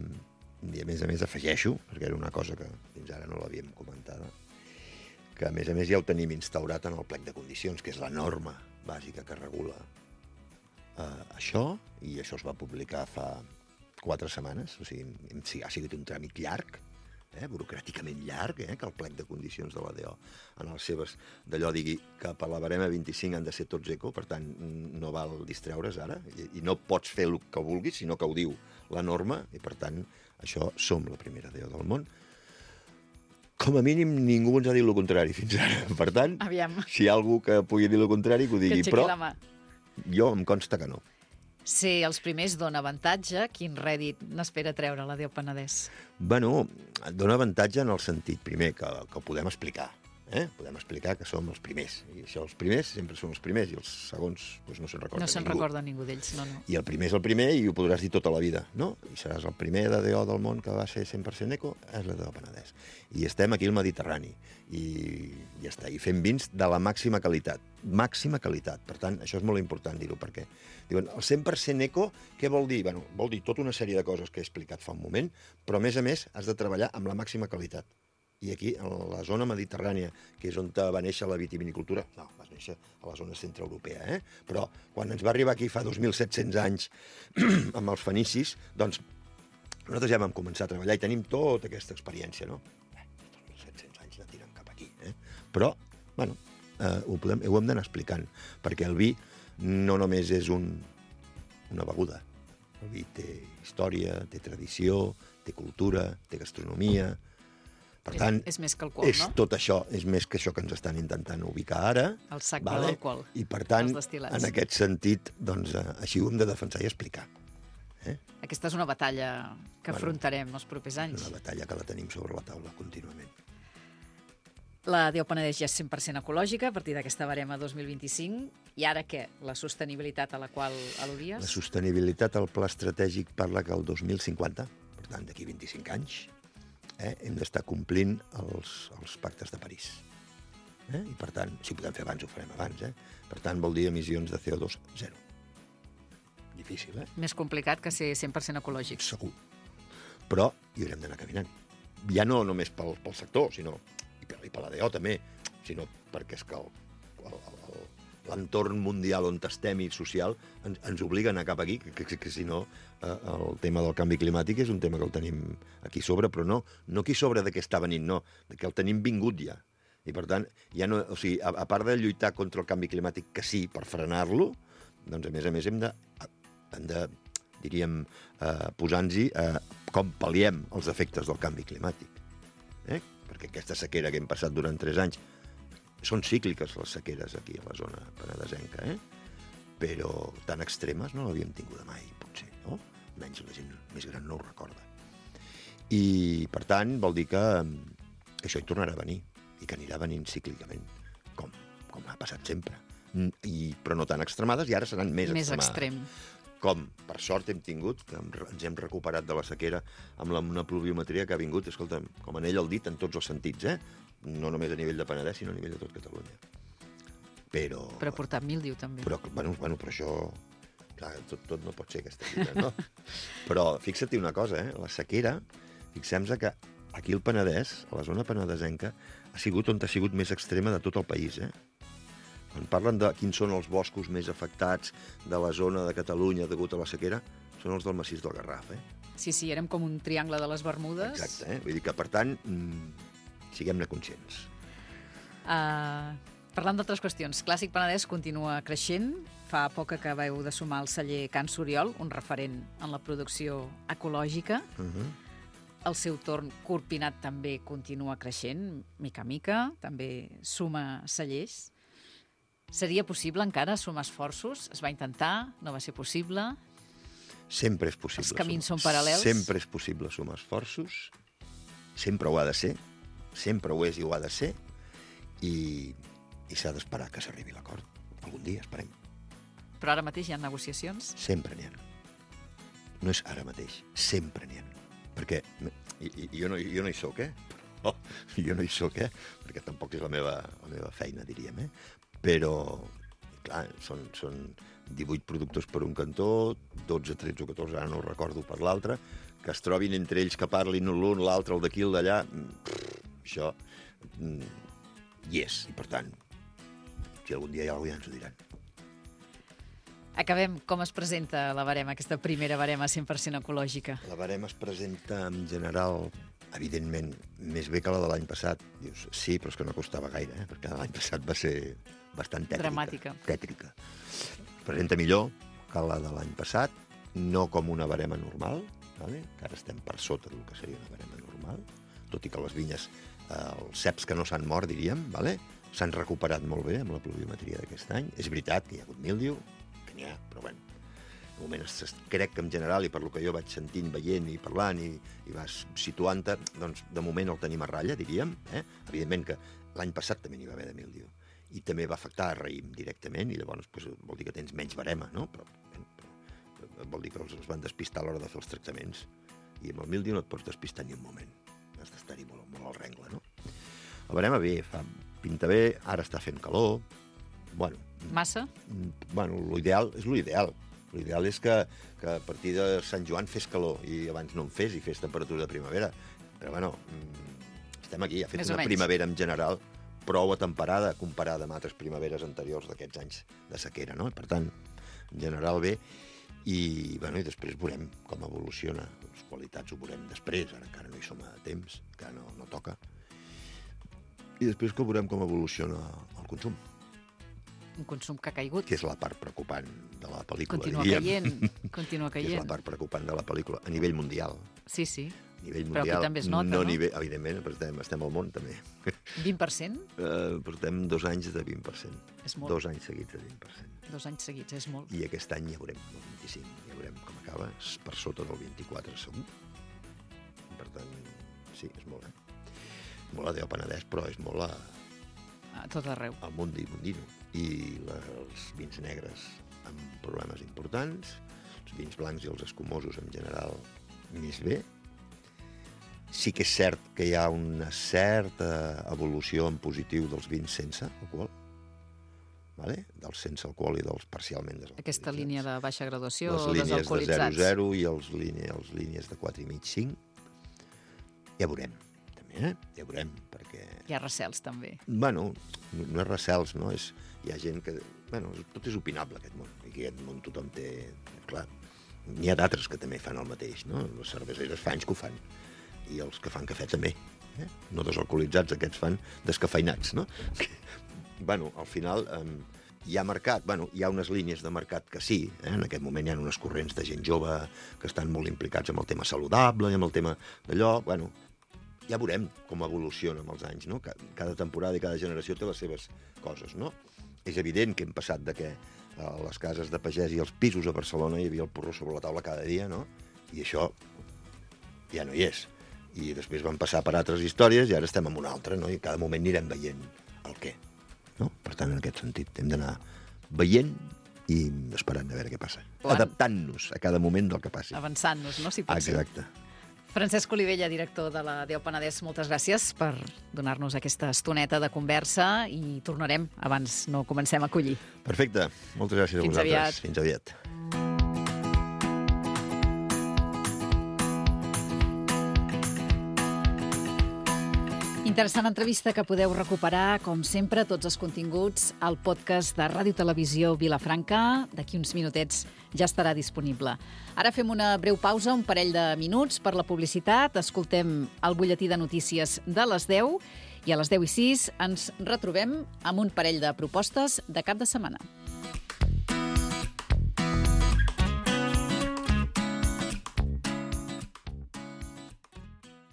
afegeixo, perquè era una cosa que fins ara no l'havíem comentada, que a més ja ho tenim instaurat en el plec de condicions, que és la norma bàsica que regula això, i això es va publicar fa 4 setmanes, o sigui, ha sigut un tràmit llarg, burocràticament llarg, que el plec de condicions de la DO en les seves, d'allò digui que per la barema 25 han de ser tots eco, per tant no val distreure's ara, i no pots fer el que vulguis, sinó que ho diu la norma, i per tant això som la primera DO del món. Com a mínim ningú ens ha dit el contrari fins ara, per tant, si hi ha algú que pugui dir el contrari, que ho digui, però jo em consta que no. Ser els primers dona avantatge. Quin rèdit n'espera treure la DO Penedès? Bueno, dona avantatge en el sentit, primer, que ho podem explicar. Podem explicar que som els primers. I això, els primers sempre són els primers, i els segons no se'n recorda ningú. No se'n recorda ningú d'ells, no. I el primer és el primer i ho podràs dir tota la vida, no? I seràs el primer de DO del món que va ser 100% eco, és la DO Penedès. I estem aquí al Mediterrani, i ja està. I fem vins de la màxima qualitat. Màxima qualitat. Per tant, això és molt important dir-ho, perquè diuen, el 100% eco, què vol dir? Bueno, vol dir tota una sèrie de coses que he explicat fa un moment, però a més has de treballar amb la màxima qualitat. I aquí, a la zona mediterrània, que és on va néixer la vitivinicultura, no, va néixer a la zona centreeuropea, però quan ens va arribar aquí fa 2.700 anys amb els fenicis, doncs nosaltres ja vam començar a treballar i tenim tota aquesta experiència, no? 2.700 anys ja tirem cap aquí, Però, bueno, ho hem d'anar explicant, perquè el vi no només és una beguda. El vi té història, té tradició, té cultura, té gastronomia. Per tant, és més que alcohol, és tot això, és més que això que ens estan intentant ubicar ara. El sac de l'alcohol. I per tant, en aquest sentit, doncs, així ho hem de defensar i explicar. Aquesta és una batalla que afrontarem els propers anys. Una batalla que la tenim sobre la taula contínuament. La Déu Penedès ja és 100% ecològica a partir d'aquesta barema 2025. I ara què? La sostenibilitat a la qual al·ludies? La sostenibilitat al pla estratègic parla que el 2050, per tant, d'aquí 25 anys, hem d'estar complint els pactes de París. I, per tant, si ho podem fer abans, ho farem abans. Per tant, vol dir emissions de CO2 zero. Difícil, Més complicat que ser 100% ecològic. Segur. Però hi haurem d'anar caminant. Ja no només pel sector, sinó i per l'ADO també, sinó perquè és que l'entorn mundial on estem i social ens obliga a anar cap aquí, que si no el tema del canvi climàtic és un tema que el tenim aquí sobre, però no aquí sobre de què està venint, no, que el tenim vingut ja. I per tant, ja no, o sigui, a part de lluitar contra el canvi climàtic, que sí, per frenar-lo, doncs a més hem de diríem, posar-nos com pal·liem els efectes del canvi climàtic. Perquè aquesta sequera que hem passat durant 3 anys, són cícliques les sequeres aquí a la zona penedesenca, però tan extremes no l'havíem tingut mai, potser, no? Menys la gent més gran no ho recorda. I, per tant, vol dir que això hi tornarà a venir, i que anirà venint cíclicament, com ha passat sempre. Però no tan extremades, i ara seran més extremades. Més extrem. Com, per sort, hem tingut, que ens hem recuperat de la sequera amb una pluviometria que ha vingut, escolta, com anell al dit, en tots els sentits, no només a nivell de Penedès, sinó a nivell de tot Catalunya. Però ha portat míldiu, també. Però això... Clar, tot no pot ser aquesta vida, no? Però fixa't una cosa, la sequera, fixem-nos que aquí al Penedès, a la zona penedesenca, ha sigut on ha sigut més extrema de tot el país, Quan parlen de quins són els boscos més afectats de la zona de Catalunya degut a la sequera, són els del massís del Garraf, Sí, érem com un triangle de les Bermudes. Exacte, Vull dir que, per tant, siguem-ne conscients. Parlant d'altres qüestions, Clàssic Penedès continua creixent. Fa poc que acabeu de sumar el celler Can Soriol, un referent en la producció ecològica. Al seu torn, Corpinat també continua creixent, mica a mica, també suma cellers. Seria possible encara sumar esforços? Es va intentar? No va ser possible? Sempre és possible. Els camins són paral·lels? Sempre és possible sumar esforços. Sempre ho ha de ser. Sempre ho és i ho ha de ser. I s'ha d'esperar que s'arribi a l'acord. Algun dia, esperem. Però ara mateix hi ha negociacions? Sempre n'hi ha. No és ara mateix. Sempre n'hi ha. Perquè jo no hi soc, Jo no hi soc, perquè tampoc és la meva feina, diríem, Però, clar, són 18 productors per un cantó, 12, 13 o 14, ara no ho recordo, per l'altre, que es trobin entre ells, que parlin l'un, l'altre, el d'aquí, el d'allà. Això hi és, i per tant, si algun dia hi ha alguna cosa ja ens ho diran. Acabem. Com es presenta la barema, aquesta primera barema 100% ecològica? La barema es presenta, en general, evidentment, més bé que la de l'any passat. Dius, sí, però és que no costava gaire, perquè l'any passat va ser bastant tètrica. Dramàtica. Tètrica. Presenta millor que la de l'any passat, no com una barema normal, que ara estem per sota del que seria una barema normal, tot i que les vinyes, els ceps que no s'han mort, diríem, s'han recuperat molt bé amb la pluviometria d'aquest any. És veritat que hi ha hagut míldiu, que n'hi ha, però bueno, de moment crec que en general, i per lo que jo vaig sentint, veient i parlant i vas situant-te, doncs de moment el tenim a ratlla, diríem. Evidentment que l'any passat també n'hi va haver de míldiu i també va afectar a raïm directament i llavors vol dir que tens menys barema, no? Però vol dir que els van despistar a l'hora de fer els tractaments i amb el míldiu no et pots despistar ni un moment. Has d'estar-hi molt al rengle, no? La barema bé, pinta bé, ara està fent calor. Bueno, massa? Bueno, l'ideal és l'ideal. L'ideal és que a partir de Sant Joan fes calor i abans no en fes i fes temperatura de primavera. Però bueno, estem aquí, ha fet una primavera en general prou atemperada comparada amb altres primaveres anteriors d'aquests anys de sequera, no? Per tant, en general bé. I després veurem com evoluciona. Les qualitats ho veurem després, ara encara no hi som a temps, encara no toca. I després que veurem com evoluciona el consum. Un consum que ha caigut. Que és la part preocupant de la pel·lícula, continua caient. Que és la part preocupant de la pel·lícula, a nivell mundial. Sí. nivell Però mundial. aquí també es nota, no? Evidentment, però estem al món, també. 20%? Portem 2 anys de 20%. És molt. 2 anys seguits de 20%. 2 anys seguits, és molt. I aquest any ja veurem, el 25, ja veurem com acaba. És per sota del 24, segur. Per tant, sí, és molt, molt a Déu Penedès, però és molt A tot arreu. al Mondino. I els vins negres amb problemes importants, els vins blancs i els escumosos en general més bé. Sí que és cert que hi ha una certa evolució en positiu dels vins sense alcohol, vale? Dels sense alcohol i dels parcialment desalcoholitzats. Aquesta línia de baixa graduació o les línies desalcoholitzats. de 0,0 i les línies de 4,5-5. Ja veurem, també, ja veurem, perquè... Hi ha recels, també. Bueno, no és recels, no? Hi ha gent que... Bueno, tot és opinable, aquest món. Aquí aquest món tothom té... Clar, n'hi ha d'altres que també fan el mateix, no? Les cerveseres fa anys que ho fan. I els que fan cafè també. No desalcoholitzats, aquests fan descafeinats, no? Bueno, al final hi ha mercat, hi ha unes línies de mercat que sí, en aquest moment hi ha unes corrents de gent jove que estan molt implicats amb el tema saludable i amb el tema d'allò, ja veurem com evoluciona amb els anys, no? Cada temporada i cada generació té les seves coses, no? És evident que hem passat de que a les cases de pagès i els pisos a Barcelona hi havia el porró sobre la taula cada dia, no? I això ja no hi és. I després van passar per altres històries i ara estem en una altra, no? I cada moment anirem veient el què, no? Per tant, en aquest sentit, hem d'anar veient i esperant a veure què passa. Adaptant-nos a cada moment del que passi. Avançant-nos, no? Si pot ser. Exacte. Francesc Olivella, director de la Déu Penedès, moltes gràcies per donar-nos aquesta estoneta de conversa i tornarem abans no comencem a collir. Perfecte. Moltes gràcies a Fins vosaltres. aviat. Fins aviat. Interessant entrevista que podeu recuperar, com sempre, tots els continguts al podcast de Ràdio Televisió Vilafranca. D'aquí uns minutets ja estarà disponible. Ara fem una breu pausa, un parell de minuts per la publicitat. Escoltem el butlletí de notícies de les 10 i a les 10:06 ens retrobem amb un parell de propostes de cap de setmana.